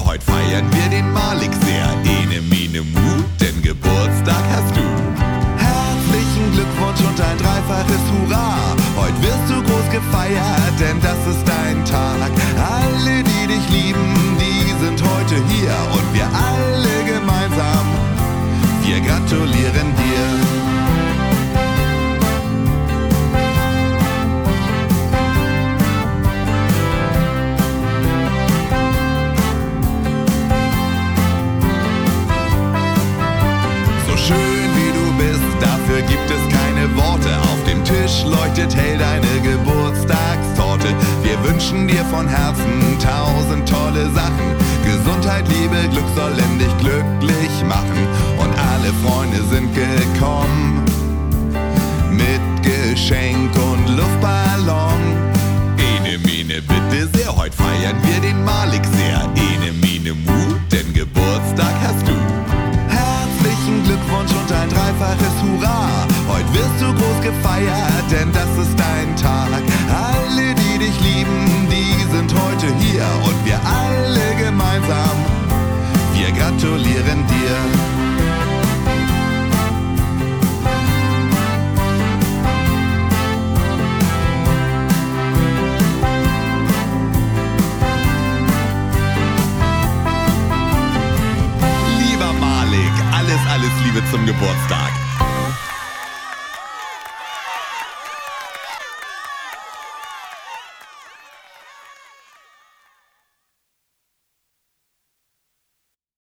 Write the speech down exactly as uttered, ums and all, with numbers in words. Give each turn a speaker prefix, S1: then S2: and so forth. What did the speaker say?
S1: heut feiern wir den Malik sehr. Ene, mine, mu, denn Geburtstag hast du. Herzlichen Glückwunsch und ein dreifaches Hurra. Heut wirst du groß gefeiert, denn das ist dein Tag. Alle, die dich lieben, die sind heute hier. Und wir alle gemeinsam, wir gratulieren dir. Schön wie du bist, dafür gibt es keine Worte. Auf dem Tisch leuchtet hell deine Geburtstagstorte. Wir wünschen dir von Herzen tausend tolle Sachen. Gesundheit, Liebe, Glück sollen dich glücklich machen. Und alle Freunde sind gekommen mit Geschenk und Luftballon. Ene, mine, bitte sehr, heut feiern wir den Malik sehr. Ene, mine, mu, denn Geburtstag hast du. Herzlichen Glückwunsch und ein dreifaches Hurra. Heut wirst du groß gefeiert, denn das ist dein Tag. Alle, die dich lieben, die sind heute hier. Und wir alle gemeinsam, wir gratulieren dir. Alles, alles Liebe zum Geburtstag.